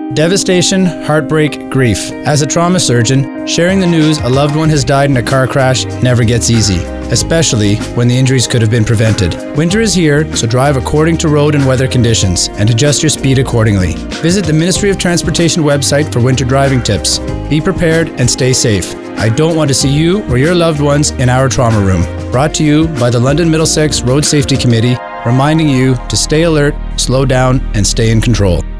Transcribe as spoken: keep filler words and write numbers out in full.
Devastation, heartbreak, grief. As a trauma surgeon, sharing the news a loved one has died in a car crash never gets easy, especially when the injuries could have been prevented. Winter is here, so drive according to road and weather conditions and adjust your speed accordingly. Visit the Ministry of Transportation website for winter driving tips. Be prepared and stay safe. I don't want to see you or your loved ones in our trauma room. Brought to you by the London Middlesex Road Safety Committee, reminding you to stay alert, slow down, and stay in control.